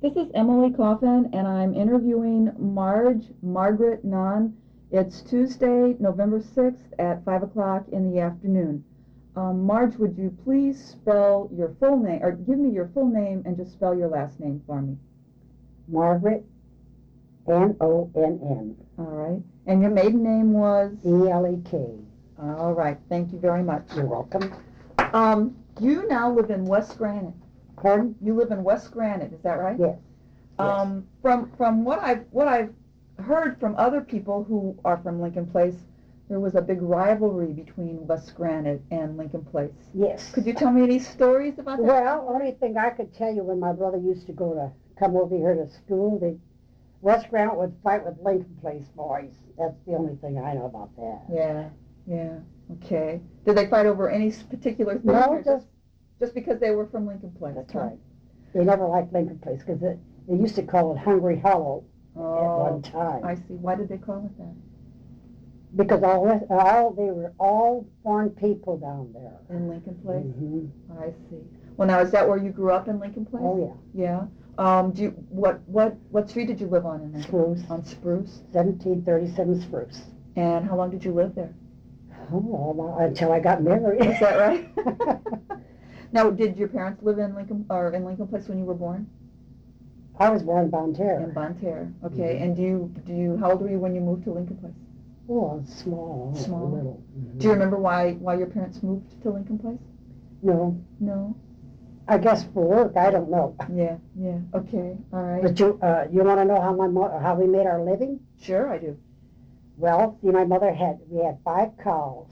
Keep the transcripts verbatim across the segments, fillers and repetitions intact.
This is Emily Coffin, and I'm interviewing Marge Margaret Nunn. It's Tuesday, November sixth at five o'clock in the afternoon. Um, Marge, would you please spell your full name, or give me your full name and just spell your last name for me? Margaret, N O N N. All right. And your maiden name was? E L E K. All right. Thank you very much. You're welcome. Um, you now live in West Granite. Pardon? You live in West Granite, is that right? Yes. Um, yes. From from what I've what I've heard from other people who are from Lincoln Place, there was a big rivalry between West Granite and Lincoln Place. Yes. Could you tell me any stories about that? Well, only thing I could tell you, when my brother used to go to come over here to school, they, West Granite would fight with Lincoln Place boys. That's the only thing I know about that. Yeah, yeah, okay. Did they fight over any particular thing? No, just, just just because they were from Lincoln Place. That's huh? right. They never liked Lincoln Place because they used to call it Hungry Hollow oh, at one time. I see. Why did they call it that? Because all, all they were all foreign people down there. In Lincoln Place? Mm-hmm. I see. Well, now, is that where you grew up in Lincoln Place? Oh, yeah. Yeah. Um, do you, what, what, what street did you live on in Lincoln? Spruce. On Spruce? seventeen thirty-seven Spruce. And how long did you live there? Oh, well, until I got married. Is that right? Now, did your parents live in Lincoln, or in Lincoln Place when you were born? I was born in Bonne Terre. In Bonne Terre. Okay. Mm-hmm. And do you, do you, how old were you when you moved to Lincoln Place? Oh, small. Small. Little. Mm-hmm. Do you remember why, why your parents moved to Lincoln Place? No. No? I guess for work, I don't know. Yeah, yeah. Okay. All right. But you, uh, you want to know how my mo- how we made our living? Sure, I do. Well, see, my mother had, we had five cows.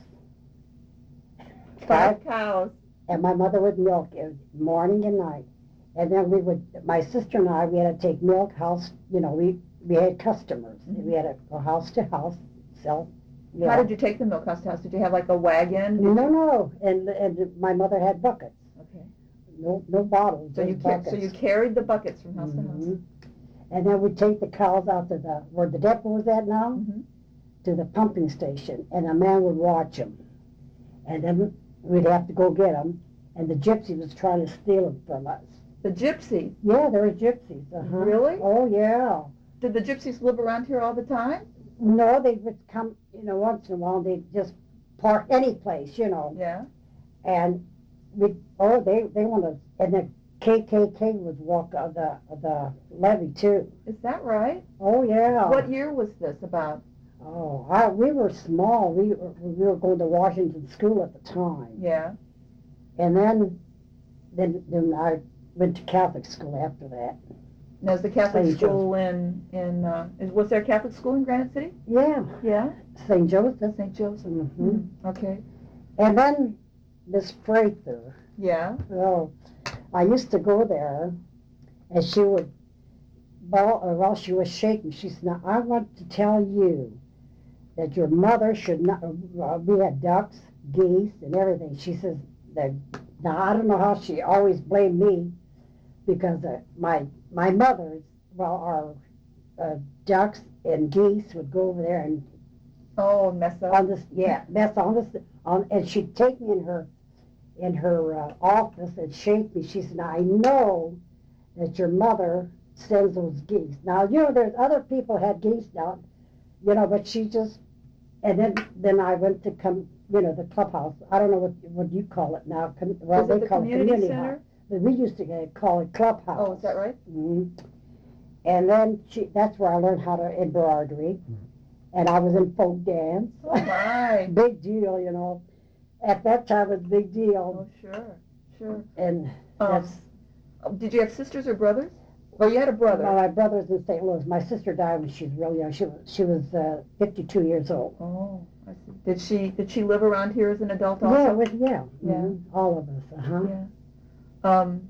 Five cows. And my mother would milk it morning and night. And then we would, my sister and I, we had to take milk house, you know, we, we had customers. Mm-hmm. We had to go house to house, sell milk. How did you take the milk house to house? Did you have like a wagon? Did No, you... no, and and my mother had buckets. Okay. No, no bottles. So you ca- so you carried the buckets from house mm-hmm. to house. And then we'd take the cows out to the, where the depot was at now, Mm-hmm. to the pumping station, and a man would watch them. And then we'd have to go get them, and the gypsy was trying to steal them from us. The gypsy? Yeah, there were gypsies. Uh-huh. Really? Oh, yeah. Did the gypsies live around here all the time? No, they would come, you know, once in a while. They'd just park any place, you know. Yeah. And we, oh, they they want to, and the K K K would walk uh, the the levee too. Is that right? Oh yeah. What year was this about? Oh, I, we were small. We were, we were going to Washington School at the time. Yeah. And then, then then I went to Catholic school after that. Now, is the Catholic Saint school in in uh, is was there a Catholic school in Granite City? Yeah. Yeah. Saint Joseph. Saint Joseph. Mm-hmm. Mm, okay. And then Miss Prather. Yeah. Oh, I used to go there, and she would, well, or while she was shaking, she said, "Now I want to tell you that your mother should not." Uh, we had ducks, geese, and everything. She says that. Now I don't know how she always blamed me, because uh, my my mother's, well, our uh, ducks and geese would go over there and Oh, mess up. on this, yeah, mess on this, on, and she'd take me in her in her uh, office and shake me. She said, "Now I know that your mother sends those geese." Now, you know, there's other people had geese down, you know, but she just, and then then I went to come, you know, the clubhouse. I don't know what what you call it now. Com- well, Is they it the call community it community center? house, but we used to uh, call it clubhouse. Oh, is that right? Mm-hmm. And then she, that's where I learned how to embroidery, and I was in folk dance. Oh my. Big deal, you know. At that time, it was a big deal. Oh, sure, sure. And Um, that's, did you have sisters or brothers? Well, you had a brother. well, my brother's in Saint Louis. My sister died when she was real young. She was she was uh, fifty-two years old. Oh, I see. Did she did she live around here as an adult also? Yeah, with yeah, Yeah. mhm, all of us. Uh huh. Yeah. Um,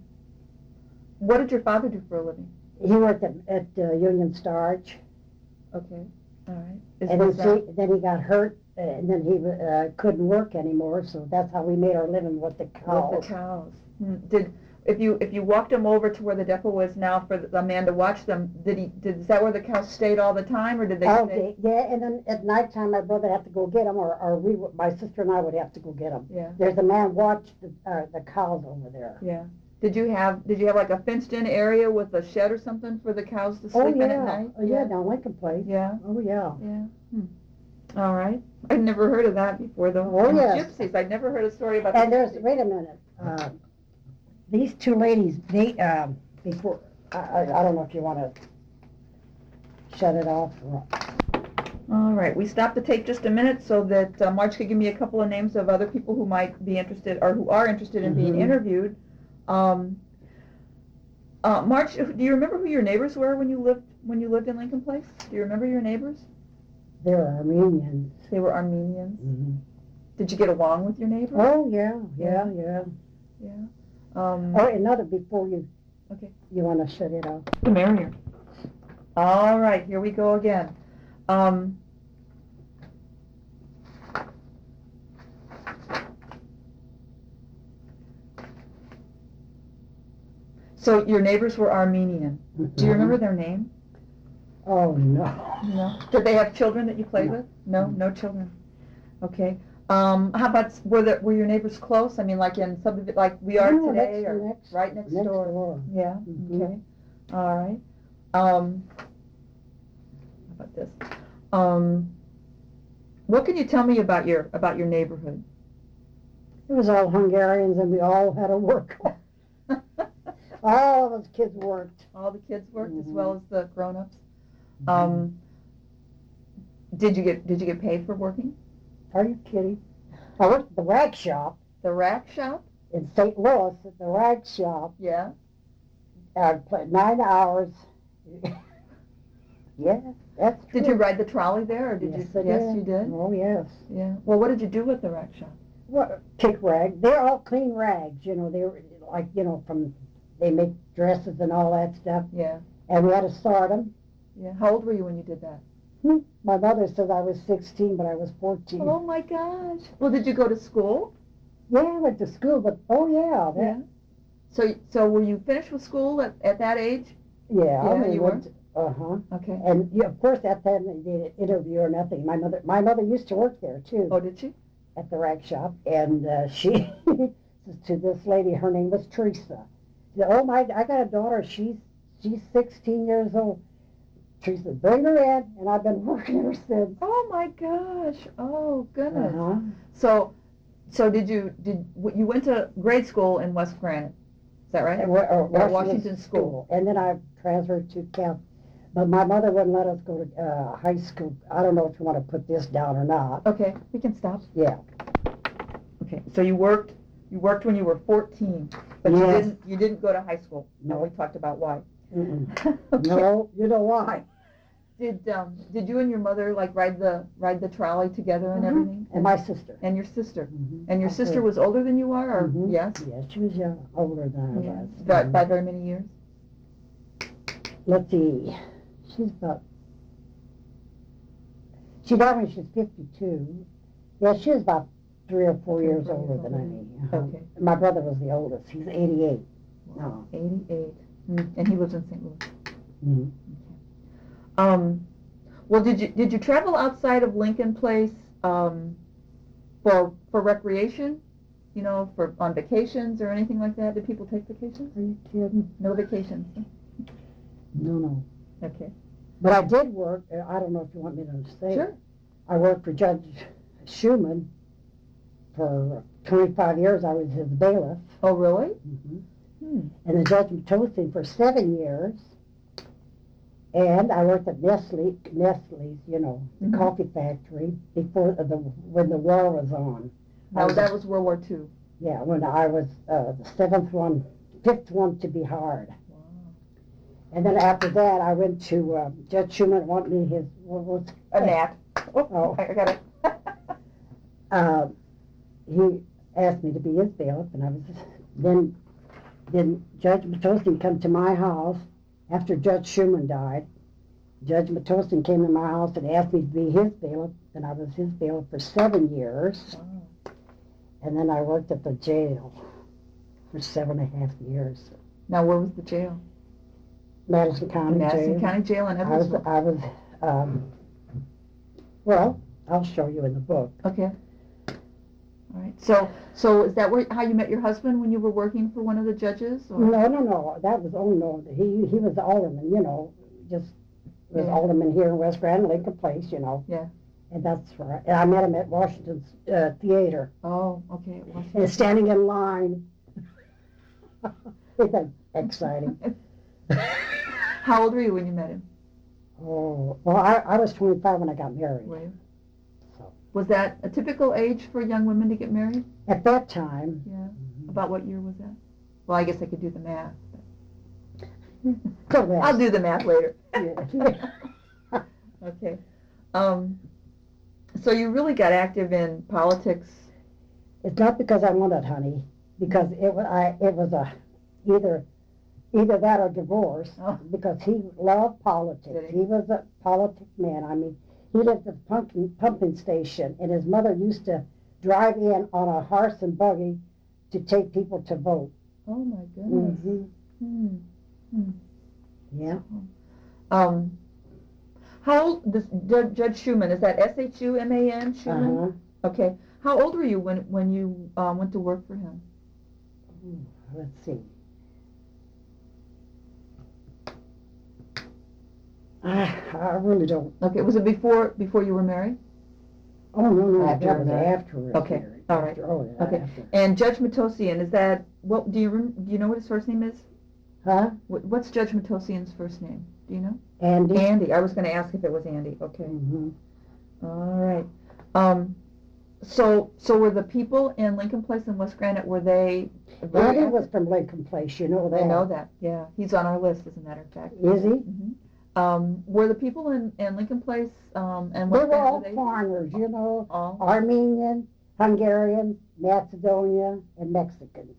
what did your father do for a living? He worked at, at uh, Union Starch, Okay, all right. Is, and then was that, he, then he got hurt, uh, and then he uh, couldn't work anymore. So that's how we made our living with the cows. with the cows. Hmm. Did if you if you walked him over to where the depot is now for the, a man to watch them? Did he? Did is that where the cows stayed all the time, or did they? All stay? day, yeah, and then at nighttime my brother had to go get them, or, or we, would- my sister and I would have to go get them. Yeah, There's a man watched the, uh, the cows over there. yeah. Did you have Did you have like a fenced-in area with a shed or something for the cows to Oh, sleep in yeah. at night? Oh, yeah, down Lincoln Place. Yeah. Oh, yeah. Yeah. Hmm. All right. I'd never heard of that before, though. Oh, And yes. gypsies. I'd never heard a story about. And the there's, gypsies. wait a minute, uh, these two ladies, they, um, before, I, I, I don't know if you want to shut it off or. All right. We stopped the tape just a minute so that uh, Marge could give me a couple of names of other people who might be interested or who are interested in being Mhm. interviewed. Um, uh, Marge, do you remember who your neighbors were when you lived when you lived in Lincoln Place? Do you remember your neighbors? They're Armenians. They were Armenians. Mm-hmm. Did you get along with your neighbors? Oh, yeah, yeah, yeah. Yeah. Um, Oh, another before you, Okay. you want to shut it off. The merrier. All right, here we go again. Um, so your neighbors were Armenian. Do you remember their name? Oh, no. No. Did they have children that you played No. with? No, no children. Okay. Um, how about were the, were your neighbors close? I mean, like in subdivision, like we are No, today, next- or next- right next, Next door? door. Yeah. Mhm. Okay. All right. Um, how about this? Um, what can you tell me about your about your neighborhood? It was all Hungarians and we all had to work. All of us kids worked. All the kids worked as Mhm. well as the grown-ups. Um, did you get did you get paid for working? Are you kidding? I worked at the rag shop The rack shop? in Saint Louis at the rag shop. Yeah. I played nine hours. Yeah, that's true. Did you ride the trolley there, or did Yes, you? I yes, did. you did. Oh, yes. Yeah. Well, what did you do with the rack shop? Well, kick rag. They're all clean rags, you know. They were like, you know, from, they make dresses and all that stuff. Yeah. And we had to sort them. Yeah. How old were you when you did that? Hmm. My mother says I was sixteen, but I was fourteen. Oh my gosh. Well, did you go to school? Yeah, I went to school, but oh yeah, that, So, so were you finished with school at, at that age? yeah. Yeah, I mean, you went, uh huh. Okay. And yeah, of course, at that time they did an interview or nothing. My mother, my mother used to work there too, Oh, did she? at the rag shop, and uh, she to this lady, her name was Teresa. She said, "Oh my, I got a daughter. She's she's sixteen years old." Teresa, bring her in, and I've been working ever since. Oh my gosh. Oh goodness. Uh-huh. So, so did you did w- you went to grade school in West Granite? Is that right? At, Wa- uh, At Washington School. And then I transferred to Cal. But my mother wouldn't let us go to uh, high school. I don't know if you want to put this down or not. Okay, we can stop. Yeah. Okay, so you worked you worked when you were fourteen, but you Yes. didn't you didn't go to high school. No, No. we talked about why. Mm-mm. Okay. No, you know why? Did um did you and your mother like ride the ride the trolley together and Mhm. everything? And my sister. and your sister. Mhm. And your I sister heard. was older than you are, or Mhm. yes? Yes, she was young, older than I Yeah. was. By, Mhm. by very many years. Let's see. She's about. She died when she was fifty-two. Yeah, she was about three or four Three or years four older years than older. me. Uh-huh. Okay. My brother was the oldest. He's eighty-eight. Wow. Eighty-eight. Mm. And he lives in Saint Louis. Mm-hmm. Um, well, did you did you travel outside of Lincoln Place um, for for recreation? You know, for on vacations or anything like that? Did people take vacations? Are you kidding? No vacations. No, no. Okay. But I did work, uh, I don't know if you want me to say. Sure. I worked for Judge Schuman for twenty-five years. I was his bailiff. Oh, really? Mm-hmm. Hmm. And the Judge Matosing for seven years. And I worked at Nestle, Nestle's, you know, the Mhm. coffee factory before the when the war was on. I Now was- that was World War Two. Yeah, when I was uh, the seventh one, fifth one to be hired. Wow. And then after that, I went to uh, Judge Schuman wanted me his what was A gnat. Oh, Oh. I I got it. uh, he asked me to be his bailiff, and I was then then Judge Matosing come to my house after Judge Schuman died. Judge Matosing came to my house and asked me to be his bailiff, and I was his bailiff for seven years. Wow. And then I worked at the jail for seven and a half years. Now, where was the jail? Madison The County Madison Jail. County Jail in I was, Edwardsville. I was, um, well, I'll show you in the book. Okay. All right. So, so is that where how you met your husband when you were working for one of the judges? Or? No, no, no. That was, oh, no. He, he was the alderman, you know, just was Yeah. alderman here in West Grand, Lincoln Place, you know. Yeah. And that's right. And I met him at Washington's uh, Theater. Oh, okay. Washington. And standing in line. It was exciting. How old were you when you met him? Oh, well, I, I was twenty-five when I got married. Were you? So. Was that a typical age for young women to get married? At that time. Yeah. About what year was that? Well, I guess I could do the math. Go ahead. I'll do the math later. Yeah. Okay. Um, so you really got active in politics. It's not because I wanted, honey, because it was I it was a either either that or divorce. Oh. Because he loved politics. Did he? He was a politic man. I mean, he lived at the pumpkin pumping station, and his mother used to drive in on a horse and buggy to take people to vote. Oh my goodness. Mm-hmm. Hmm. Hmm. Yeah. Um, how old, this Judge, Judge Schuman, is that S H U M A N, Schuman? Uh-huh. Okay. How old were you when, when you um, went to work for him? Ooh, let's see. I, I really don't. Okay, was it before before you were married? Oh, no, no, After that was married. after we were Okay, married. all right. After, oh, yeah, Okay. after. And Judge Matosian, is that, what, do you rem, do you know what his first name is? Huh? What, what's Judge Matosian's first name? Do you know? Andy? Andy. I was going to ask if it was Andy. Okay. Mm-hmm. All right. Um, so, so were the people in Lincoln Place and West Granite, were they? very Andy active? was from Lincoln Place, you know that. I know that. Yeah, he's on our list, as a matter of fact. Is he? Mm-hmm. Um, were the people in, in Lincoln Place um, and They West were Granite, all were they foreigners, you know, all? Armenian, Hungarian, Macedonia, and Mexicans.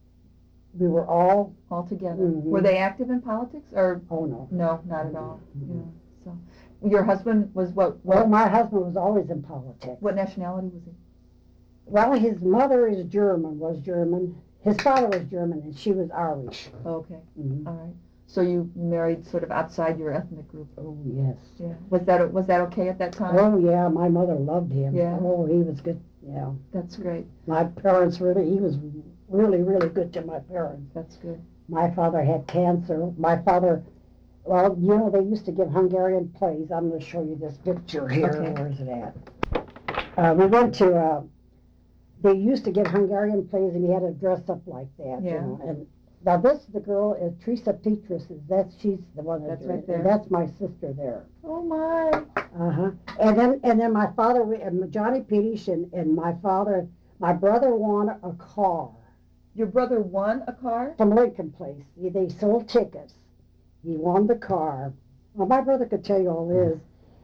We were all, all together. Mhm. Were they active in politics, or oh no. no, not at all? Mhm. Yeah. So, your husband was what? Well, What, my husband was always in politics. what nationality was he? Well, his mother is German, was German. His father was German, and she was Irish. Oh, okay. Mm-hmm. All right. So you married sort of outside your ethnic group. Oh, yes. Yeah. Was that was that okay at that time? Oh, yeah, my mother loved him. Yeah. Oh, he was good, yeah. That's great. My parents really, he was really, really good to my parents. That's good. My father had cancer. My father, well, you know, they used to give Hungarian plays. I'm going to show you this picture here. Okay. Where is it at? Uh, we went to, uh, they used to give Hungarian plays, and you had to dress up like that. Yeah. You know? And now this, the girl is Teresa Petrus. Is that's she's the one that That's did right it. there. And that's my sister there. Oh my. Uh huh. And then and then my father, and Johnny Pettish, and, and my father, my brother won a car. Your brother won a car? From Lincoln Place. They- They sold tickets. He won the car. Well, my brother could tell you all this.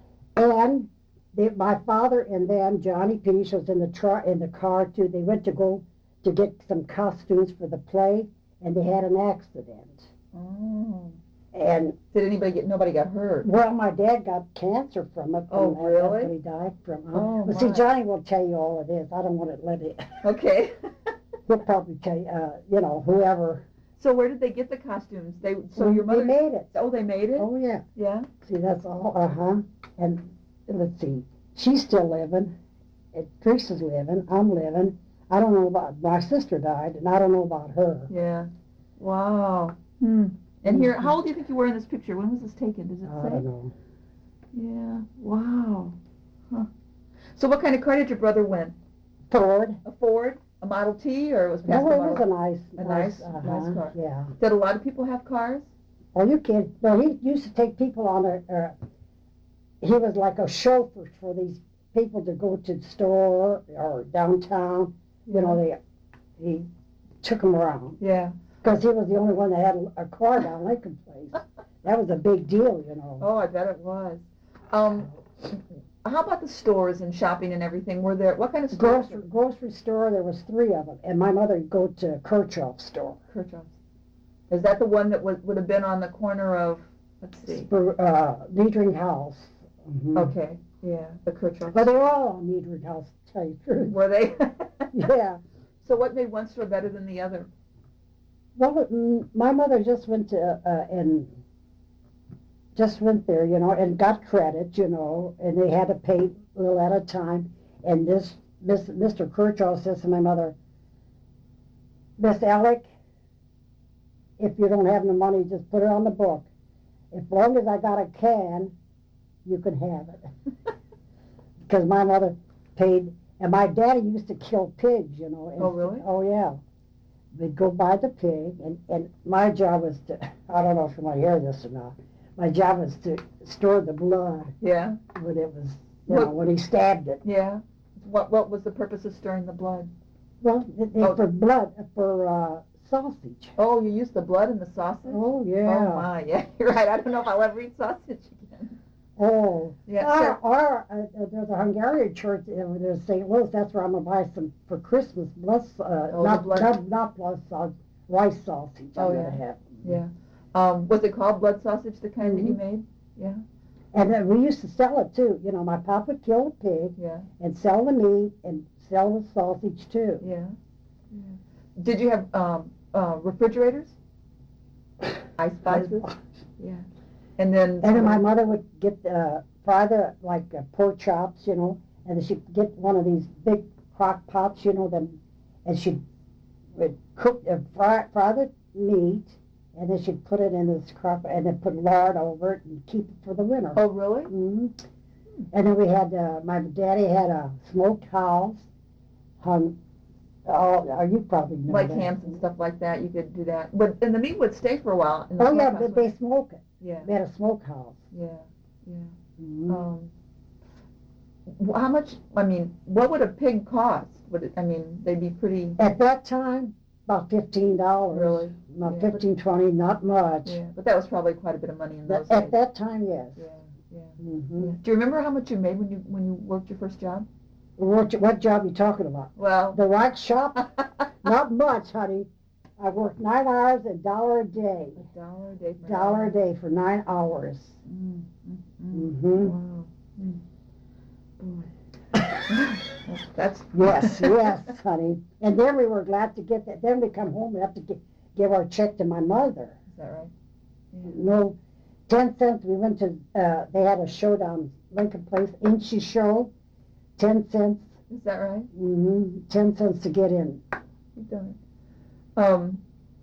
And they, my father and them, Johnny Pettish was in the tr- in the car too. They went to go to get some costumes for the play, and they had an accident. Oh. And Did anybody get? Nobody got hurt. well, my dad got cancer from it. From Oh, that. really? That's what he died from. Huh? Oh, Well, see, my. Johnny will tell you all it is. I don't want to let it. Okay. He'll probably tell you, uh, you know, whoever. So where did they get the costumes? They so your mother. They made it. Oh, they made it. Oh yeah. Yeah. See, that's all, uh-huh. And let's see, she's still living, and Teresa's living, I'm living. I don't know about, my sister died, and I don't know about her. Yeah. Wow. Hmm. And here, how old do you think you were in this picture? When was this taken? Does it I say? don't know. Yeah. Wow. Huh. So what kind of car did your brother win? Ford. A Ford? A Model T, or it was past No, the it Model was a nice, A nice- uh-huh, nice car. Yeah. Did a lot of people have cars? Oh, you kid. No, he used to take people on a, uh, he was like a chauffeur for these people to go to the store or downtown. You know, they, he took them around. Yeah. Because he was the only one that had a, a car down Lincoln Place. That was a big deal, you know. Oh, I bet it was. Um, how about the stores and shopping and everything? Were there, what kind of stores? Grocery, grocery store, there was three of them. And my mother would go to Kirchhoff's store. Kirchhoff's. Is that the one that would, would have been on the corner of, let's see. For, uh, Niedring House. Mhm. Okay, yeah, the Kirchhoff's. But they were all on Niedring House, to tell you the truth. Were they? Yeah. So what made one store better than the other? Well, mm, my mother just went to, uh, and just went there, you know, and got credit, you know, and they had to pay a little at a time. And this Miss, Mister Kirchhoff says to my mother, Miss Alec, if you don't have the money, just put it on the book. As long as I got a can, you can have it. Because my mother paid, and my daddy used to kill pigs, you know. And, Oh, really? Oh, yeah. We'd go buy the pig, and, and my job was to, I don't know if you want to hear this or not, my job was to store the blood Yeah, when it was, you What- know, when he stabbed it. yeah. What what was the purpose of stirring the blood? Well, they, they, Oh. for blood, for uh, sausage. Oh, you used the blood in the sausage? Oh, Oh yeah. my, yeah, you're right. I don't know if I'll ever eat sausage again. Oh. Yeah, Our, so, our, uh, uh, there's a Hungarian church in there's Saint Louis. That's where I'm going to buy some for Christmas. Blood, uh, Oh, the not, blood- not, not blood sausage, rice sausage I'm Oh, going yeah. to have. yeah. Um, was it called blood sausage, the kind that you Mhm. made? Yeah, And then we used to sell it too. You know, my papa would kill a pig yeah, and sell the meat and sell the sausage too. yeah. yeah. Did you have um, uh, refrigerators? Ice boxes? Yeah. And then... And then my mother would get uh, fry the like uh, pork chops, you know, and then she'd get one of these big crock pots, you know, them, and she'd would cook uh, fry fry the meat, and then she'd put it in this crock, and then put lard over it and keep it for the winter. Oh, really? hmm And then we had uh, my daddy had a smoked house, hung. Oh, oh, you probably know Like that. hams and stuff like that, you could do that. But and the meat would stay for a while. In the Oh yeah, smokehouse, but wouldn't they smoke it. it? Yeah, They had a smokehouse. yeah, yeah. Mm-hmm. Um, wh- how much? I mean, what would a pig cost? Would it? I mean, they'd be pretty. At that time, about fifteen dollars. Really? About Yeah, but- fifteen, twenty, not much. Yeah, but that was probably quite a bit of money in those But at days. that time, yes. Yeah, yeah, Mm-hmm. yeah. Do you remember how much you made when you when you worked your first job? What, what job you talking about? Well, The wax shop? Not much, honey. I worked nine hours, a dollar a day. a dollar a day. For Dollar a an day for nine hours. hour. Mm, mm, mm. Mm-hmm. Wow. Mm. Boy. That's, that's Yes, yes, honey. And then we were glad to get that. Then we come home and have to gi- give our check to my mother. Is that right? Yeah. No, ten cents. We went to, uh, they had a show down Lincoln Place, Inchy Show. Ten cents. Is that right? Mm-hmm. Ten cents to get in. You've done it. Um,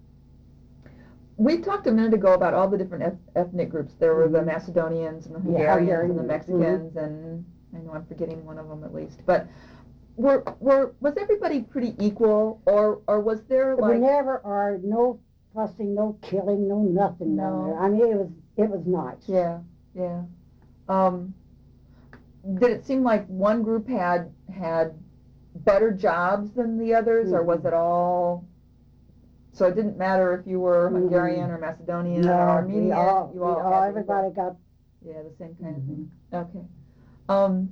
we talked a minute ago about all the different eth- ethnic groups. There were the Mhm. Macedonians and the Yeah, Hungarians and the Hungarian, Mexicans, and I know I'm forgetting one of them at least. But were were was everybody pretty equal, or or was there We like never are no fussing, no killing, no nothing down No. there. I mean, it was it was nice. yeah yeah? Um, did it seem like one group had had better jobs than the others, or was Mhm. it all? So it didn't matter if you were Mhm. Hungarian or Macedonian No, or we Armenian. all, you we all, all, had everybody got. equal- yeah, the same kind of Mhm. thing. Okay. Um,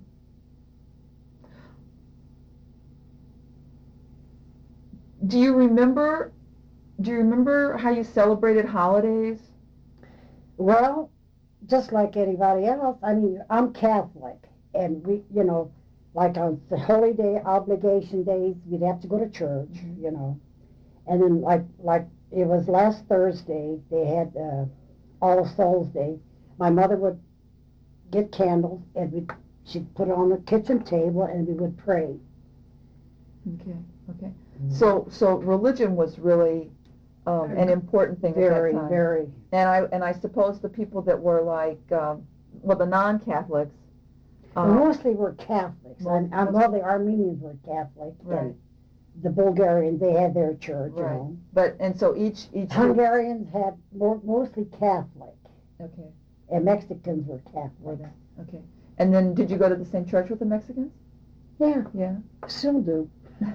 do you remember? Do you remember how you celebrated holidays? Well, just like anybody else. I mean, I'm Catholic, and we, you know, like on the holy day, obligation days, we'd have to go to church, Mhm. you know, and then like like it was last Thursday, they had uh, All Souls Day. My mother would get candles, and we she'd put it on the kitchen table, and we would pray. Okay. Okay. So so religion was really um, an important thing Very, at that time. very. And I and I suppose the people that were like, um, well, the non-Catholics. Well, Um, mostly were Catholics. Well, And, and well, the Armenians were Catholic, Right. and the Bulgarians, they had their church, you Right. know. but and so each each. Hungarians had more, mostly Catholic, Okay. and Mexicans were Catholic. Okay. Okay. And then did you go to the same church with the Mexicans? Yeah, Yeah. still do.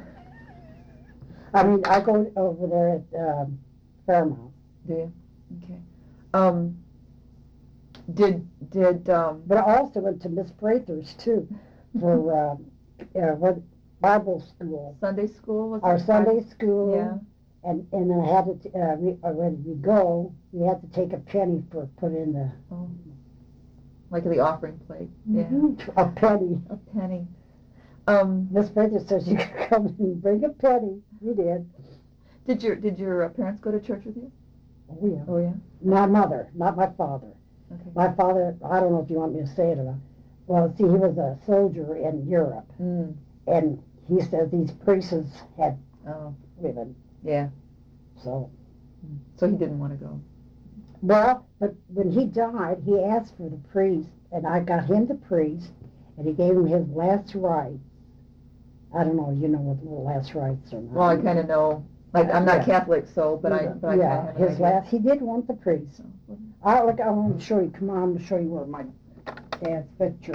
I mean, I go over there at um, Fairmount, Do you? Okay. Um. Did did um. but I also went to Miss Prather's too for um, uh, what Bible school, Sunday school was our it? Sunday school. Yeah. And and then I had to t- uh, we, uh, when we go, we had to take a penny for put in the Oh. Like the offering plate. Yeah. Mhm, a penny. A penny. Um. Miss Prather says you can come and bring a penny. We did. Did your did your uh, parents go to church with you? Oh yeah. Oh yeah. My mother, not my father. Okay. My father, I don't know if you want me to say it or not. Well, see, he was a soldier in Europe, Mm. and he said these priests had Oh, women, yeah. so. So he didn't want to go. Well, but when he died, he asked for the priest, and I got him the priest, and he gave him his last rites. I don't know, you know what the last rites are. Well, I kind of know. Like, I'm not Yeah. Catholic, so, but I, but I kind yeah, of have an his idea. last. He did want the priest. So, I look. I want to show you. Come on, I'm gonna show you where my dad's picture.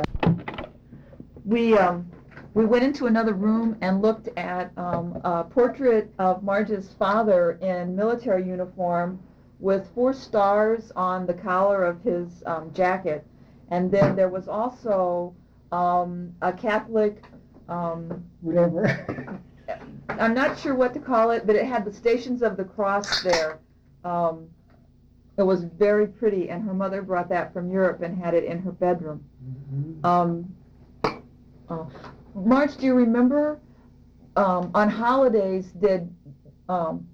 We, um, we went into another room and looked at um, a portrait of Marge's father in military uniform with four stars on the collar of his um, jacket. And then there was also um, a Catholic, um, Whatever. I'm not sure what to call it, but it had the Stations of the Cross there. Um, it was very pretty, and her mother brought that from Europe and had it in her bedroom. Mm-hmm. Um, oh. Marge, do you remember um, on holidays did um,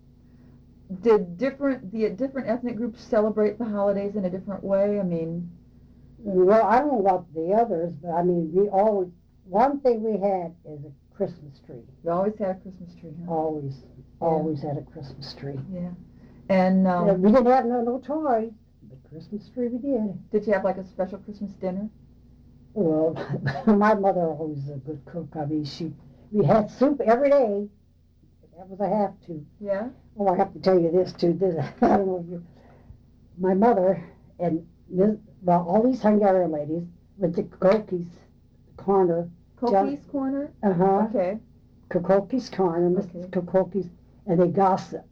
did different the different ethnic groups celebrate the holidays in a different way? I mean, Well, I don't know about the others, but I mean, we always, one thing we had is a Christmas tree. you always had a Christmas tree, huh? Always, always had a Christmas tree. Yeah. And um, Yeah, we didn't have no, no toys, but Christmas tree we did. did you have like a special Christmas dinner? Well, my mother always was a good cook. I mean, she, we had soup every day. That was a have to. Yeah. Oh, I have to tell you this too. This, I don't know if you, my mother and Miz well, all these Hungarian ladies went to Koki's corner. Koki's corner? Uh huh. Okay. Kokoki's corner, Okay. Missus Kokoki's, and they gossip.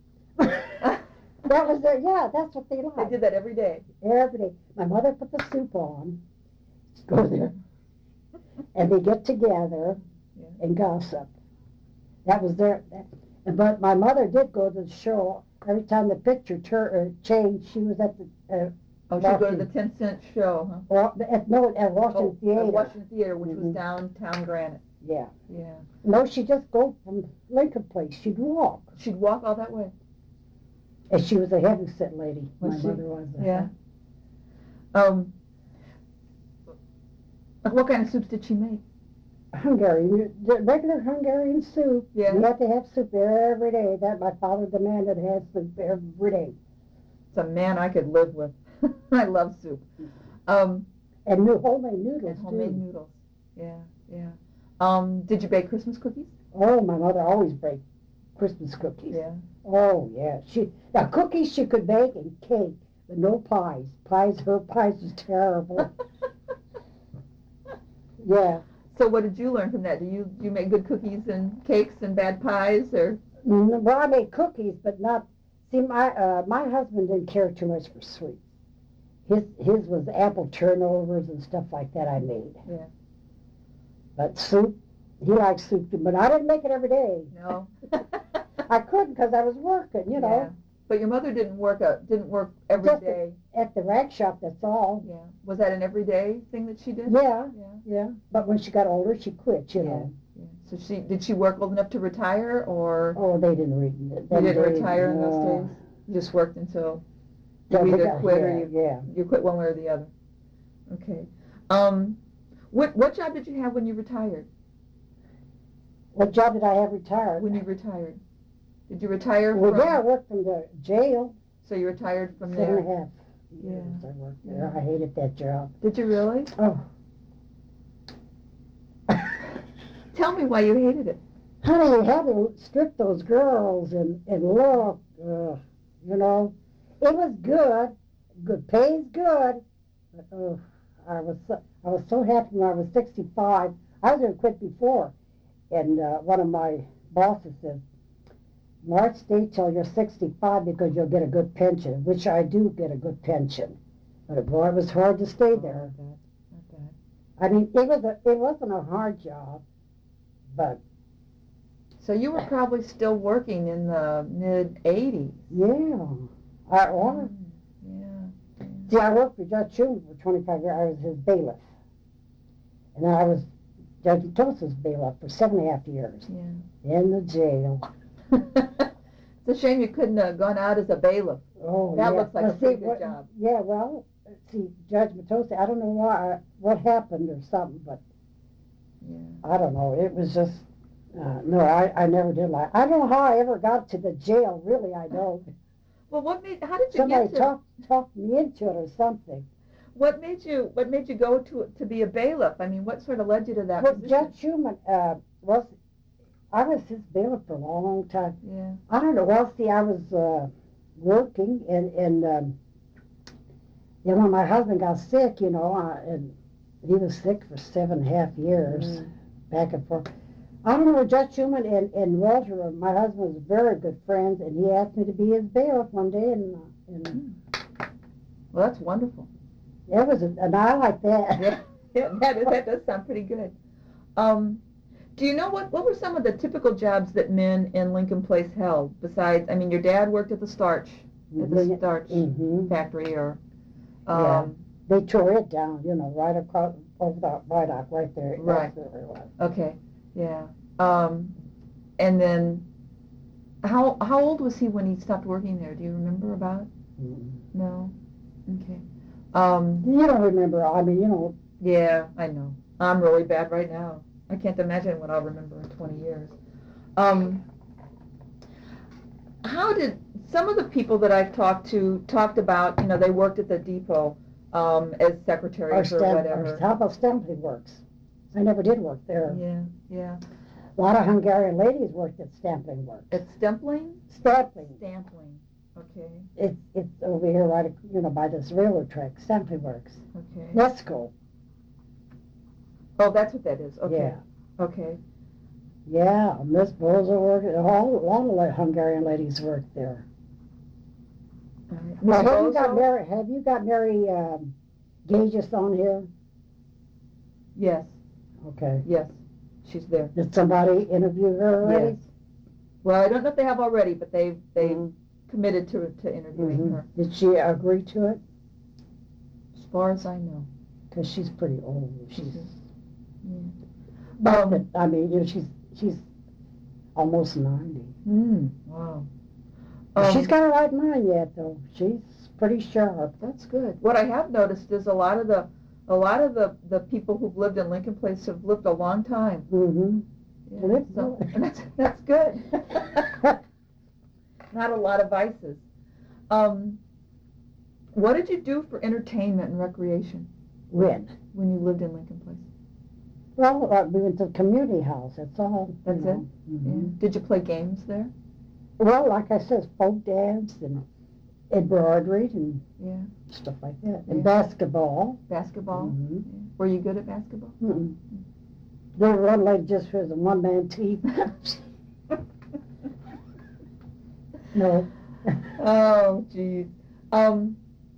That was their, yeah, that's what they They liked. did that every day. Every day. My mother put the soup on, go there, and they get together Yeah. and gossip. That was their, that, but my mother did go to the show. Every time the picture tur- uh, changed, she was at the, uh, Oh, she'd go to Washington. the ten cent show, huh? well, at, no, at Washington Oh, Theater. at Washington Theater, which was Mhm. downtown Granite. Yeah. Yeah. No, she'd just go from Lincoln Place. She'd walk. She'd walk all that way. And she was a heavy-set lady. Was my she? mother was. uh, Yeah. Um. What kind of soups did she make? Hungarian, the regular Hungarian soup. Yeah. We had to have soup every day. That my father demanded to have soup every day. It's a man I could live with. I love soup. Um, And new homemade noodles and homemade too. noodles. Yeah, yeah. Um, did you bake Christmas cookies? Oh, my mother always baked Christmas cookies. Yeah. Oh yeah. She now cookies she could bake and cake, but no pies. Pies, her pies was terrible. Yeah. So what did you learn from that? Do you do you make good cookies and cakes and bad pies, or? Mm, Well, I made cookies, but not. See, my uh, my husband didn't care too much for sweets. His his was apple turnovers and stuff like that I made. Yeah. But soup, he liked soup too. But I didn't make it every day. No. I couldn't because I was working, you know, Yeah. But your mother didn't work a, didn't work every Just a- day. at the rag shop. That's all. Yeah. Was that an everyday thing that she did? Yeah, Yeah. yeah. But when she got older, she quit. You know. Yeah. So she did she work old enough to retire, or Oh, they didn't read it. you Them didn't days, retire in those no. days? You just worked until Yeah, you they either got- quit yeah, or you yeah. you quit one way or the other. Okay. Um, what what job did you have when you retired? What job did I have retired? When you retired, did you retire Well, from? yeah, I worked from the jail. So you retired from Seven and there. a half Yeah. years I worked there. Yeah. I hated that job. Did you really? Oh. Tell me why you hated it. Honey, you had to strip those girls and, and look, uh, you know. It was good. Good pay is good. But, oh, I was so, I was so happy when I was sixty-five. I was going to quit before. And uh, one of my bosses said, March, stay till you're sixty-five because you'll get a good pension, which I do get a good pension. But boy, it was hard to stay there. Not bad. Not bad. I mean, it was a, it wasn't a hard job, but So you were probably still working in the mid eighties. yeah, I was. Yeah. See, I worked for Judge Schumer for twenty-five years. I was his bailiff. And then I was Judge Matosa's bailiff for seven and a half years Yeah. in the jail. It's a shame you couldn't have gone out as a bailiff. Oh, That yeah. looks like Well, a pretty see, good what- job. Yeah, well, see, Judge Matosa, I don't know why, what happened or something, but Yeah. I don't know. It was just, Uh, no, I, I never did like. I don't know how I ever got to the jail. Really, I don't. Well, what made? How did you Somebody get to? talked talked me into it or something. What made you? What made you go to to be a bailiff? I mean, what sort of led you to that Well, position? Judge Schumann uh, was. I was his bailiff for a long time. Yeah. I don't know. Well, see, I was uh, working, and and um, then when my husband got sick, you know, uh, and he was sick for seven and a half years, Mm. back and forth. I don't know, Judge Schumann and, and Walter, my husband was very good friends, and he asked me to be his bailiff one day, and, uh, and Mm. Well, that's wonderful. it was, a, and I like that. Yeah, yeah that, is, that does sound pretty good. Um, do you know what, what were some of the typical jobs that men in Lincoln Place held? Besides, I mean, your dad worked at the starch, at the Mhm. starch Mhm. factory, or um, Yeah. They tore it down, you know, right across over the viaduct, right there. Right. That's where it was. okay, yeah. Um, and then, how how old was he when he stopped working there? Do you remember about? Mhm. No. Okay. Um, You don't remember? I mean, you know. yeah, I know. I'm really bad right now. I can't imagine what I'll remember in twenty years. Um, how did some of the people that I've talked to talked about, you know, they worked at the depot um, as Or, secretaries or stamp, whatever. or how about Stamping Works? I never did work there. Yeah, yeah. A lot of Hungarian ladies worked at Stamping Works. At Stempling? Stamping. Stampling. Okay, It's it's over here, right, you know, by this railroad track, Stamping Works. okay. Let's go. Oh, that's what that is. Okay. Yeah. Okay. Yeah, Miss Bozo worked. A whole a lot of la- Hungarian ladies worked there. All right. Well, Miss have you got Bozo? Mary? Have you got Mary um, Gages on here? Yes, Okay. yes. She's there. Did somebody interview her already? Yes. Well, I don't know if they have already, but they've they've Mhm. committed to to interviewing Mhm. her. Did she agree to it? As far as I know. Because she's pretty old. She's. Yeah. But Um, the- I mean, you know, she's she's almost ninety. Hmm. Wow. She's Um, got a right mind yet, though. She's pretty sharp. That's good. What I have noticed is a lot of the a lot of the, the people who've lived in Lincoln Place have lived a long time. Mm-hmm. Yeah, Lived so, good. and that's that's good. Not a lot of vices. Um, what did you do for entertainment and recreation When? when you lived in Lincoln Place? Well, uh, we went to the community house. That's all. That's you know. Yeah. Mhm. Did you play games there? Well, like I said, folk dance and embroidery and Yeah. stuff like that, and Yeah. basketball. Basketball? Mhm. Yeah. Were you good at basketball? Mm-mm. There was one lady just was a one-man team. No. Oh, geez. Um,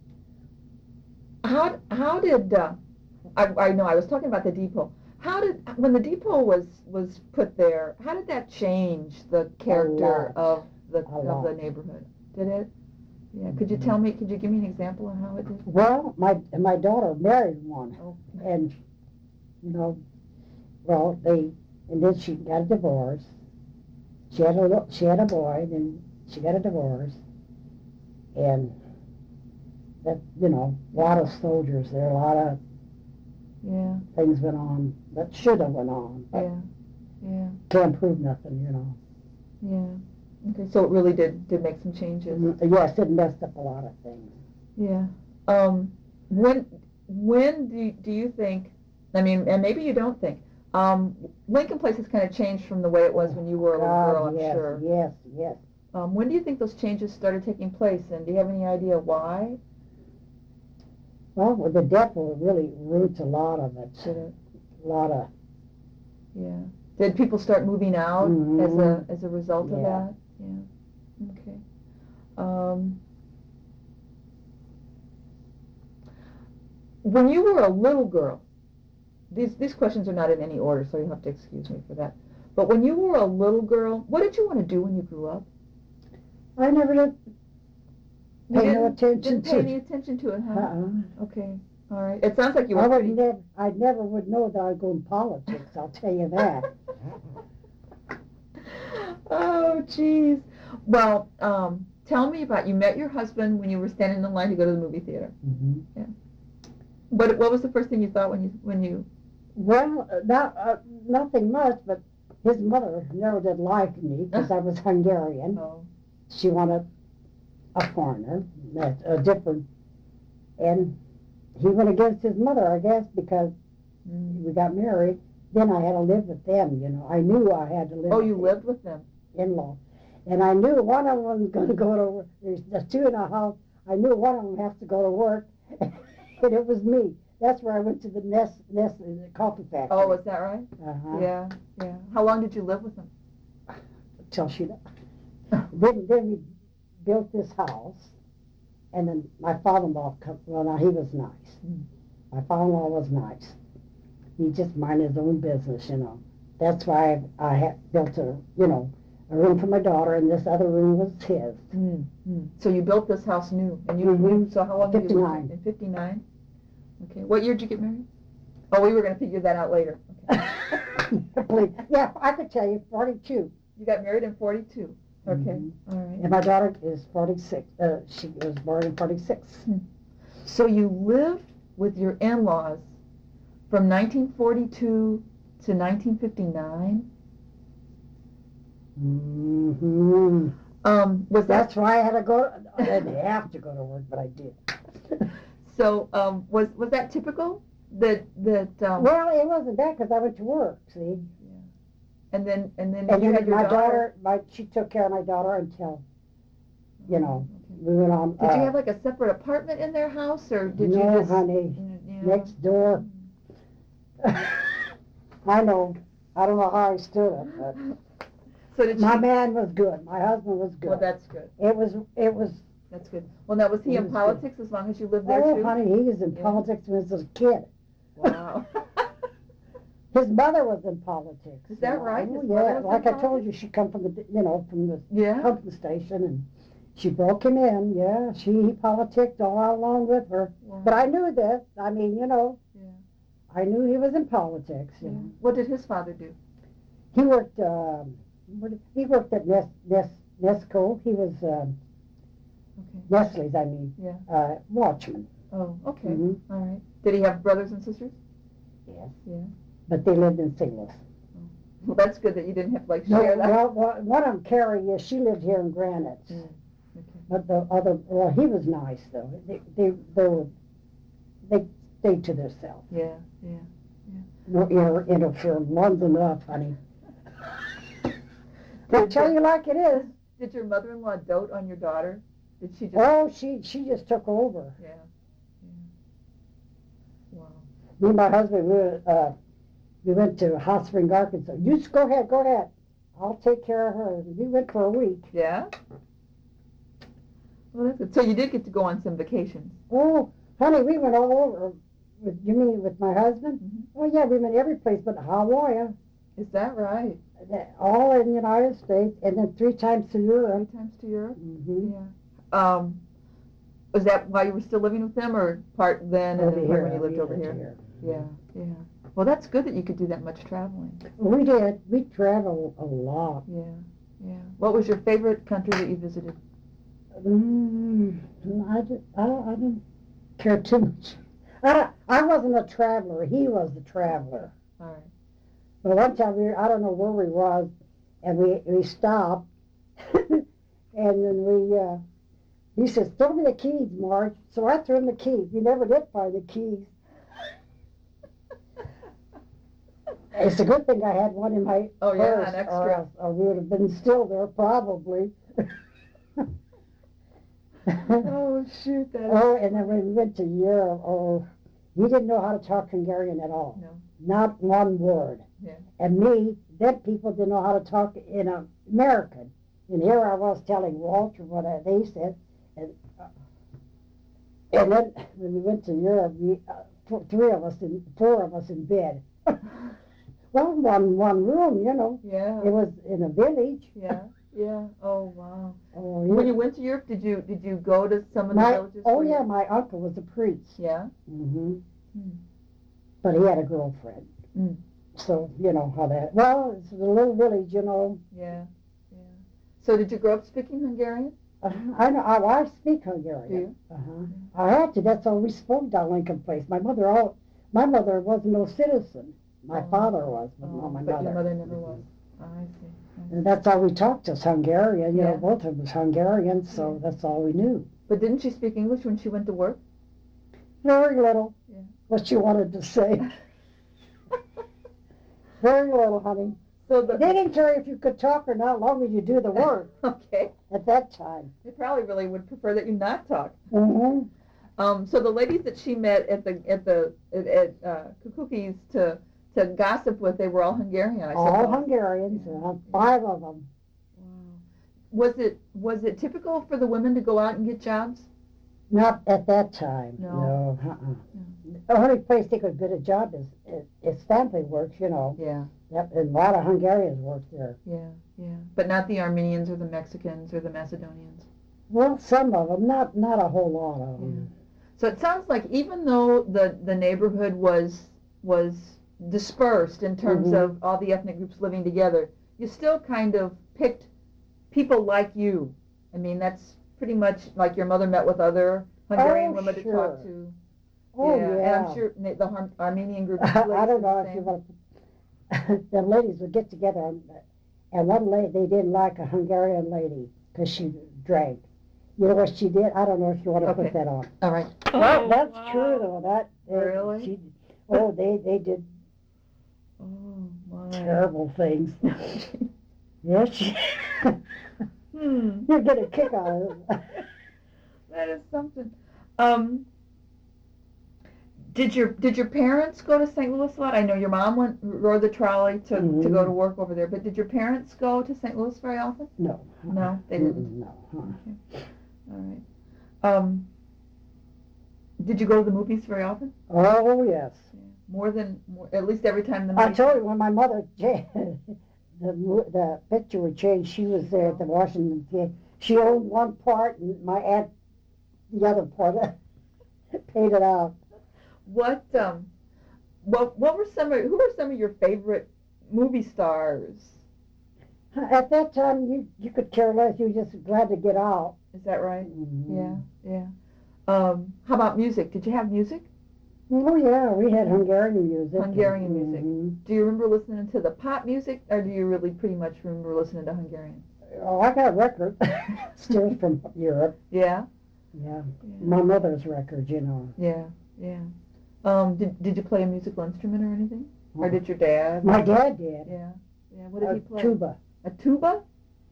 how how did uh, I I know I was talking about the depot. How did when the depot was was put there? How did that change the character lot. of the A of lot. the neighborhood? Did it? Yeah. Could you tell me? Could you give me an example of how it did? Well, my my daughter married one, Oh. and you know, well, they and then she got a divorce. She had a lo- she had a boy, then she got a divorce, and that you know, a lot of soldiers there, a lot of Yeah. things went on that should have went on, but Yeah. Yeah. can't prove nothing, you know. Yeah. Okay. So it really did did make some changes. Mhm. Yes, it messed up a lot of things. Yeah. Um, when when do you, do you think? I mean, and maybe you don't think. Um, Lincoln Place has kind of changed from the way it was when you were a little God, girl. I'm yes, sure. yes, yes. Um, when do you think those changes started taking place, and do you have any idea why? Well, with the depot really roots a lot of it. Did it? A lot of Yeah. Did people start moving out Mhm. as a as a result of Yeah. that? Yeah. Okay. Um, when you were a little girl, these these questions are not in any order, so you have to excuse me for that. But when you were a little girl, what did you want to do when you grew up? I never did You pay no didn't- attention Didn't to pay it. any attention to it, huh? Uh-uh. Okay. All right. It sounds like you I were would pretty. never, I never would know that I'd go in politics. I'll tell you that. Oh, jeez. Well, um, tell me about you met your husband when you were standing in line to go to the movie theater. Mm-hmm. What what was the first thing you thought when you when you? Well, uh, not uh, nothing much, but his mother never did like me because I was Hungarian. Oh. She wanted a foreigner, that's a different, and he went against his mother, I guess, because Mm. we got married. Then I had to live with them, you know. I knew I had to live Oh, with you them. lived with them? In-law. And I knew one of them was going to go to work. There's the two in a house. I knew one of them has to go to work, and it was me. That's where I went to the Nest, Nest the coffee factory. Oh, was that right? Uh-huh. Yeah, yeah. How long did you live with them? Till she died. then, then we built this house, and then my father-in-law, come, well, now he was nice. Mm. My father-in-law was nice. He just minded his own business, you know. That's why I, I had built a, you know, a room for my daughter, and this other room was his. Mm. Mm. So you built this house new, and you, Mhm. you so how long did you live fifty-nine. in fifty-nine? Okay. What year did you get married? Oh, we were going to figure that out later. Okay. Yeah, I could tell you, forty-two. You got married in forty-two. Okay. Mhm. All right. And my daughter is forty-six. Uh, she was born in forty-six. So you lived with your in-laws from nineteen forty-two to nineteen fifty-nine? Mm-hmm. Um, was that That's why I had to go. I didn't have to go to work, but I did. so? Um, was was that typical? That that um, Well, it wasn't that because I went to work. See, and then and then and you then had your my daughter. daughter, my she took care of my daughter until, you know, Okay. we went on. Did uh, you have like a separate apartment in their house, or did no, you just? honey, you know- next door. I know. I don't know how I stood it, but So did my she? man was good. My husband was good. Well, that's good. It was. It was. That's good. Well, now was he He in was politics as long as you lived there Oh, too? honey, he was in Yeah. politics when he was a kid. Wow. His mother was in politics. Is that you know. right? Oh, His mother yeah, was in like I told politics? you, she come from the, you know, from the Yeah. pumping station, and she broke him in. Yeah, she he politicked all along with her. Wow. But I knew this. I mean, you know, Yeah. I knew he was in politics. You Yeah. know, What did his father do? he worked. Um, what did- he worked at Nes, Nes, Nesco. He was um, Okay. Nestle's. I mean, Yeah. uh, watchman. Oh, okay. Mhm. All right. Did he have brothers and sisters? Yes. Yeah. But they lived in Saint Louis. Well, that's good that you didn't have to like No, share that. well, well, one of them, Carrie, yes, she lived here in Granite. Mm. Okay. But the other, well, he was nice though. They, they, they were, they stayed to themselves. Yeah. Yeah. No inter- interference. One's enough, honey. I'll tell you like it is. Did your mother-in-law dote on your daughter? Did she just? Oh, she, she just took over. Yeah. Yeah. Wow. Me and my husband, we, were, uh, we went to Hot Spring, Arkansas. You just go ahead, go ahead. I'll take care of her. We went for a week. Yeah. Well, that's good. So you did get to go on some vacations. Oh, honey, we went all over. With, you mean with my husband? Mm-hmm. Oh, yeah, we went every place but Hawaii. Is that right? All in the United States, and then three times to Three Europe. times to Europe. Mm-hmm. Yeah. Um, was that while you were still living with them, or part then and Over then here, when you lived over lived here? Yeah. Yeah. Well, that's good that you could do that much traveling. We did. We traveled a lot. Yeah. Yeah. What was your favorite country that you visited? Mm, I, did, I, don't, I didn't care too much. I, I wasn't a traveler. He was the traveler. All right. But one time, we were, I don't know where we was, and we, we stopped, and then we, uh, he says, throw me the keys, Marge. So I threw him the keys. We never did find the keys. It's a good thing I had one in my Oh, yeah, purse, an extra. or, else- or we would have been still there, probably. Oh shoot! That is... Oh, and then when we went to Europe, oh, he didn't know how to talk Hungarian at all. No. Not one word. Yeah. And me, then people didn't know how to talk in uh, American. And here I was telling Walter what I, they said. And, uh, and then when we went to Europe, we, uh, four, three of us, in, four of us in bed. Well, one, one room, you know. Yeah. It was in a village. Yeah. Yeah. Oh wow. Oh, When yeah. you went to Europe, did you did you go to some of the My, villages? oh, where you- yeah, my uncle was a priest. Yeah. hmm Hmm. But he had a girlfriend. Mm. So, you know how that, well, it's a little village, you know. Yeah. Yeah. So did you grow up speaking Hungarian? Uh, I know, I, I speak Hungarian. Do you? Uh-huh. I had to, that's all we spoke down Lincoln Place. My mother, all, my mother wasn't no citizen. My Oh. father was, but Oh, not my but mother. your mother never was. I see. I see. And that's all we talked is Hungarian. You Yeah. know, both of us Hungarian, so Yeah. that's all we knew. But didn't she speak English when she went to work? Very little. Yeah. What she wanted to say. Very little, honey. So the, They didn't care if you could talk or not, as long as you do the work okay. at that time. They probably really would prefer that you not talk. Mm-hmm. Um, so the ladies that she met at the at the at, at uh, Kukuki's to to gossip with, they were all Hungarian. I All suppose. Hungarians, uh, five of them. Wow. Was it was it typical for the women to go out and get jobs? Not at that time. No. No. Uh-uh. The only place they could get a job is is, is family works, you know. Yeah. Yep, and a lot of Hungarians worked there. Yeah. Yeah. But not the Armenians or the Mexicans or the Macedonians. Well, some of them, not not a whole lot of them. So it sounds like even though the, the neighborhood was was dispersed in terms Mhm. of all the ethnic groups living together, you still kind of picked people like you. I mean, that's pretty much like your mother met with other Hungarian Oh, women to sure. talk to. Oh, yeah. yeah. And I'm sure na- the Har- Armenian group. I don't know if you want to. The ladies would get together, and, and one lady, they didn't like a Hungarian lady because she drank. You know what she did? I don't know if you want to Okay. put that on. All right. Well, Oh, that's wow. true, though. That they, Really? She, oh, they they did Oh my. terrible things. Yes, she, Hmm. you get a kick out of it. That is something. Um, did your did your parents go to Saint Louis a lot? I know your mom went rode the trolley to, to Mhm. go to work over there, but did your parents go to Saint Louis very often? No. No, they didn't. Mm-mm, No. uh-uh. All right. Um, did you go to the movies very often? Oh yes. More than more, at least every time the I movie. told you when my mother cha- the mo- the picture would change. She was there at the Washington Theater. She owned one part, and my aunt the other part. Paid it out. What um, what what were some of who were some of your favorite movie stars? At that time, you you could care less. You were just glad to get out. Is that right? Mhm. Yeah, yeah. Um, how about music? Did you have music? Oh yeah, we had Hungarian music. Hungarian music. Mhm. Do you remember listening to the pop music, or do you really pretty much remember listening to Hungarian? Oh, I got records still from Europe. Yeah, Yeah, yeah, my mother's records, you know. yeah. yeah. Um, did Did you play a musical instrument or anything, or did your dad? My dad did. Yeah, yeah. What did A he play? tuba. A tuba.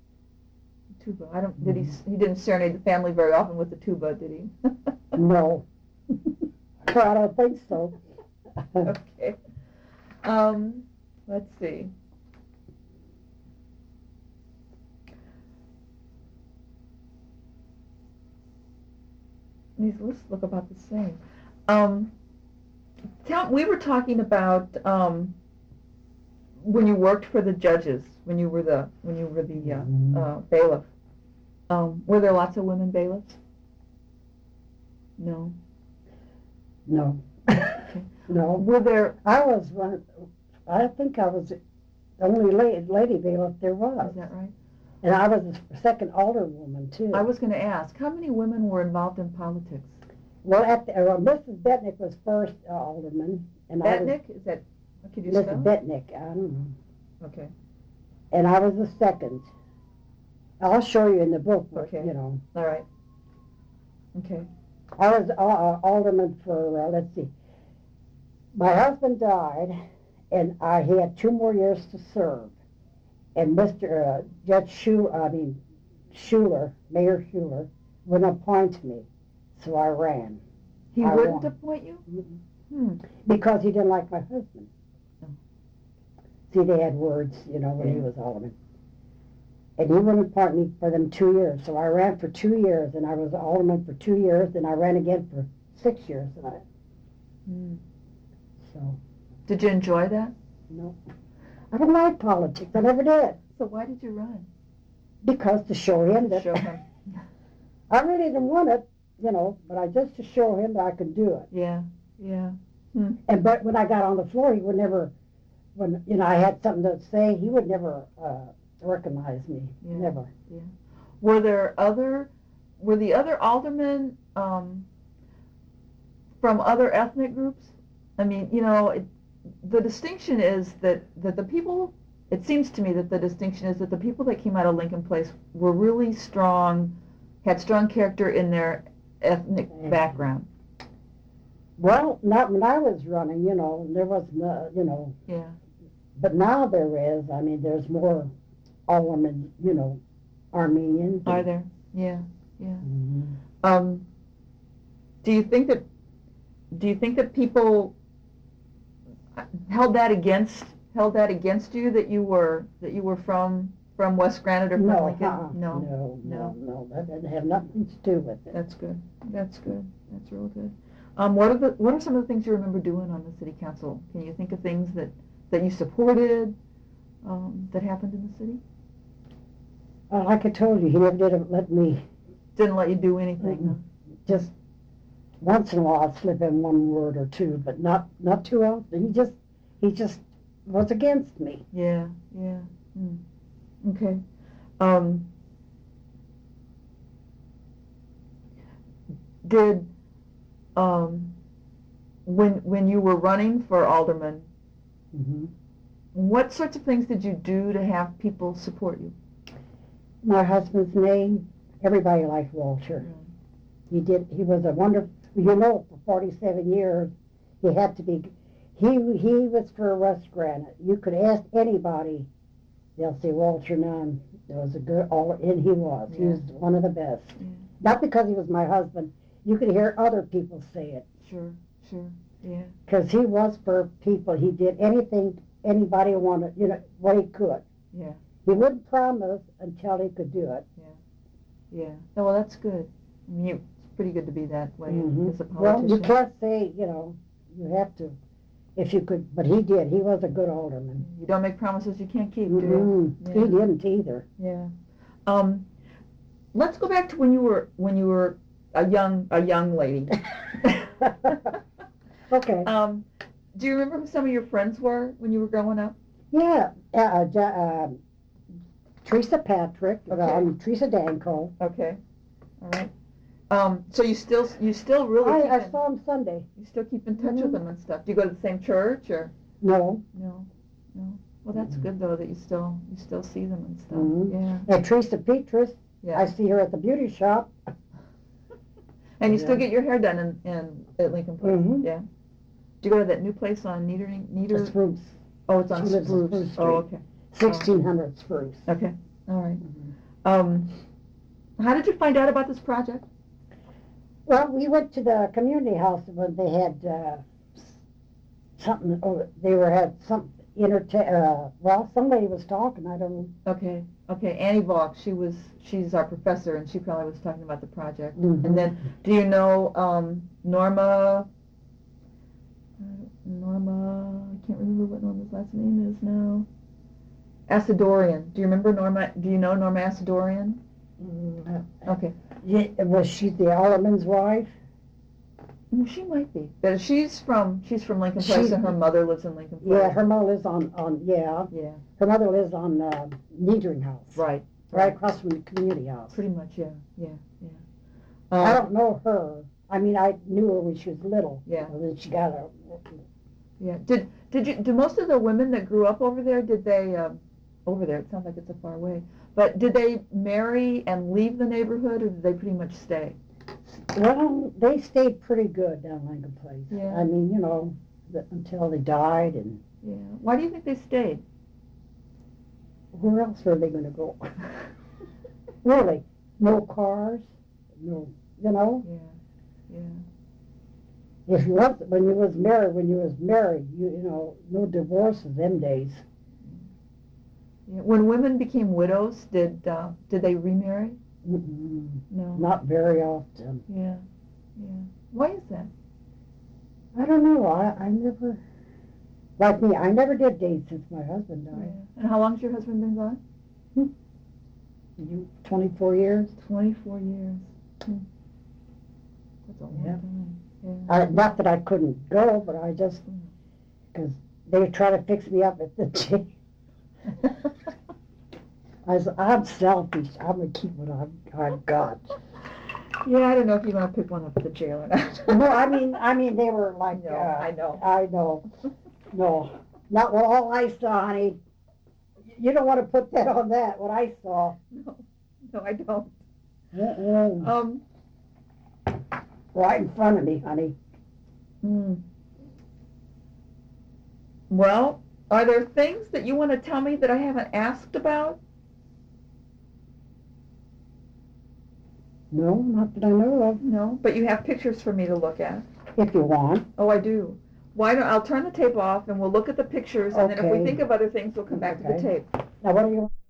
A tuba. I don't. Did he? s- He didn't serenade the family very often with the tuba, did he? No. I don't think so. Okay. Um, let's see. These lists look about the same. Um, tell, we were talking about um, when you worked for the judges, when you were the when you were the uh, Mhm. uh, bailiff. Um, were there lots of women bailiffs? No. No. No. Were there? I was one. I think I was the only lady, lady bailiff there was, Is that right? and I was the second alderwoman too. I was going to ask, how many women were involved in politics? Well, at the, uh, Missus Betnick was first uh, alderman, and Betnick? Is that, could I you was spell? Missus Betnick. I don't know, Okay. and I was the second. I'll show you in the book, but, Okay. you know. All right. Okay. I was uh, uh, alderman for, uh, let's see, my husband died, and I had two more years to serve. And Mister Uh, Judge Schuler, I mean, Schuler, Mayor Schuler, wouldn't appoint me, so I ran. He I wouldn't won. appoint you? Mhm. Hmm. Because he didn't like my husband. Oh. See, they had words, you know, when he Yeah. was alderman. And he wouldn't appoint me for them two years, so I ran for two years, and I was alderman for two years, and I ran again for six years, and I, Hmm. so, Did you enjoy that? no. I don't like politics, I never did, So why did you run? because to show him To that, show him. I really didn't want it, you know, but I just to show him that I could do it. Yeah. Yeah. And but when I got on the floor, he would never, when, you know, I had something to say, he would never uh, recognize me, Yeah. never. Were there other, were the other aldermen um, from other ethnic groups? I mean, you know, it, the distinction is that, that the people it seems to me that the distinction is that the people that came out of Lincoln Place were really strong, had strong character in their ethnic background. Well, not when I was running, you know, there was no, you know. Yeah. But now there is. I mean, there's more Alderman, you know, Armenians. Are there? Yeah, yeah. Mm-hmm. Um, do you think that? Do you think that people held that against held that against you that you were that you were from from West Granite or from No, Lincoln? uh-uh. No, no, no, no. That didn't have nothing to do with it. That's good. That's good. That's real good. Um, what are the what are some of the things you remember doing on the city council? Can you think of things that, that you supported um, that happened in the city? Uh, like I told you, he never did let me. Didn't let you do anything. Mm-mm. Huh? Just once in a while, I'd slip in one word or two, but not not too often. He just he just was against me. Yeah, yeah. Mm. Okay. Um, did um, when when you were running for alderman, Mm-hmm. what sorts of things did you do to have people support you? My husband's name, everybody liked Walter. Mm. He did. He was a wonderful. You know, for forty-seven years, he had to be. He he was for West Granite. You could ask anybody, they'll say Walter Nunn. There was a good. All and he was. He Yeah. was one of the best. Yeah. Not because he was my husband. You could hear other people say it. Sure, sure. Yeah. Because he was for people. He did anything anybody wanted. You know what he could. Yeah. He wouldn't promise until he could do it. Yeah. Oh, well, that's good. I mean, you, it's pretty good to be that way Mhm. as a Well, politician. you can't say, you know, you have to, if you could, but he did. He was a good alderman. You don't make promises you can't keep, do you? Mm-hmm. Yeah. He didn't either. Yeah. Um, let's go back to when you were when you were a young a young lady. Okay. um, do you remember who some of your friends were when you were growing up? Yeah. Uh, uh, Ja- uh, Teresa Patrick, Okay. um, Teresa Danko. Okay. All right. Um, so you still you still really I, keep I in, saw him Sunday. you still keep in touch with Mhm. them and stuff. Do you go to the same church or No. no? No. Well, that's Mhm. good though that you still you still see them and stuff. Mhm. Yeah. And Teresa Petrus, Yeah. I see her at the beauty shop. And you Yeah. still get your hair done in, in at Lincoln Place. Mhm. Yeah. Do you go to that new place on Neater Neater? Spruce. Oh, it's on She lives on Spruce. Spruce Oh, Street. okay. sixteen hundred Spruce. Okay. All right. Mhm. Um, how did you find out about this project? Well, we went to the community house when they had uh, something. Oh, they were had some entertain. Uh, well, somebody was talking. I don't know. Okay. Okay. Annie Valk, she was she's our professor, and she probably was talking about the project. Mhm. And then, do you know um, Norma? uh, Norma, I can't remember what Norma's last name is now. Asadorian. Do you remember Norma? Do you know Norma Asadorian? Mm, Okay. yeah, was she the alderman's wife? Well, she might be, but she's from she's from Lincoln Place, She- and her mother lives in Lincoln Place. Yeah, her mother lives on on yeah. Yeah. Her mother lives on uh, Niedering House, Right. right across from the community house. Pretty much, yeah, yeah, yeah. I Um, don't know her. I mean, I knew her when she was little. Yeah. And then she got a. Yeah. Did did you do most of the women that grew up over there? Did they um, over there? It sounds like it's a far way. But did they marry and leave the neighborhood, or did they pretty much stay? Well, they stayed pretty good down Lincoln Place. Yeah. I mean, you know, the, until they died, and Yeah. Why do you think they stayed? where else were they going to go? Really, no cars, no, you know. Yeah. Yeah. If you want, when you was married, when you was married, you you know, no divorces them days. Yeah. When women became widows, did uh, did they remarry? Mm-mm, No. not very often. Yeah. Yeah. Why is that? I don't know. I I never, like me, I never did date since my husband Yeah. died. And how long's your husband been gone? You twenty-four years. Twenty-four years. Hmm. That's a long Yeah. time. Yeah. I, not that I couldn't go, but I just because they were trying to fix me up at the jail. I was, I'm selfish. I'm gonna keep what I've, I've got. Yeah, I don't know if you want to pick one up at the jail or not. No, I mean, I mean, they were like, No, uh, I know. I know, no, not with all I saw, honey. You don't want to put that on that, what I saw. No, no, I don't. Mm-mm. Um, Right in front of me, honey. hmm. Well, are there things that you want to tell me that I haven't asked about? No, not that I know of. No, but you have pictures for me to look at. If you want. Oh, I do. Why don't, I'll turn the tape off and we'll look at the pictures, and then if we Okay. think of other things, we'll come back to the Okay. tape. Now, what do you